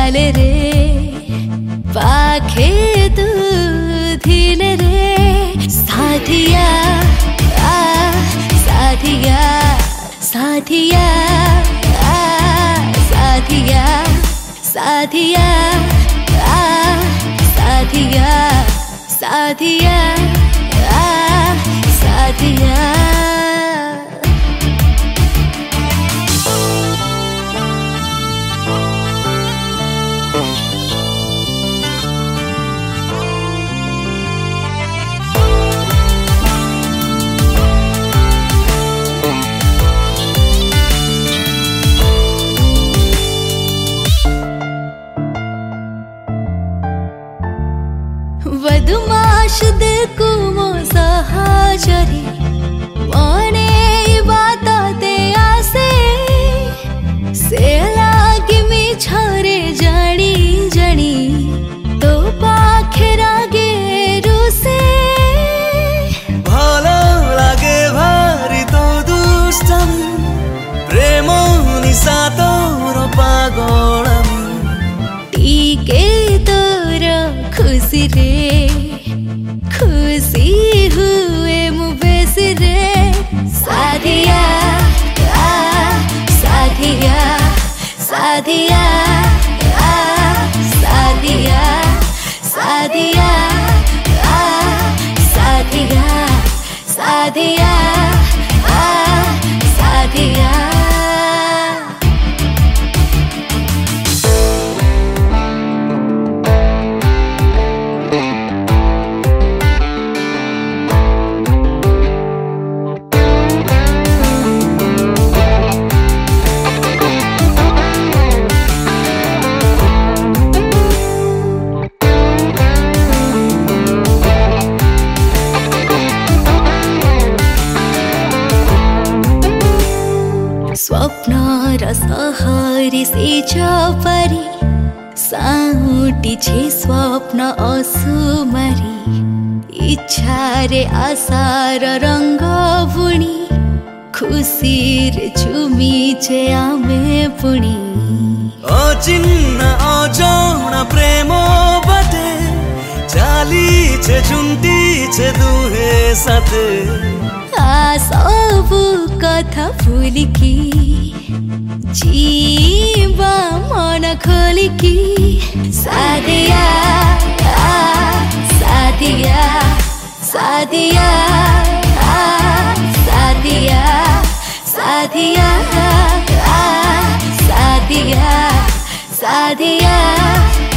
चाले रे पाखे तू धिले रे साथिया साथिया साथिया साथिया साथिया साथिया साथिया साथिया बदमाश देखू मो सहाजरी मने बात ते आसे से लागे मिछरे जानी जानी तो पाखे रागे रुसे भालो लागे भारी तो दुष्टम प्रेम निशा तोर पागलमी टीके तोर खुशी रे खुशी हुए मुबेसी रे साथिया साथिया साथिया साथिया साथिया साथिया साथिया साथिया स्वप्न रसहरी से चपरी साउटी छे स्वप्न असुमरी इच्छा रे आशार रंग बुणी खुशी रे झुमी छे आमे पुणी अचिन्ह अजौण प्रेम बाटे चाली छे झुंटी छे दुहे साथे सबु कथा भूलिकी जीवा मन खोलिकी साथिया साथिया साथिया साथिया साथिया साथिया साथिया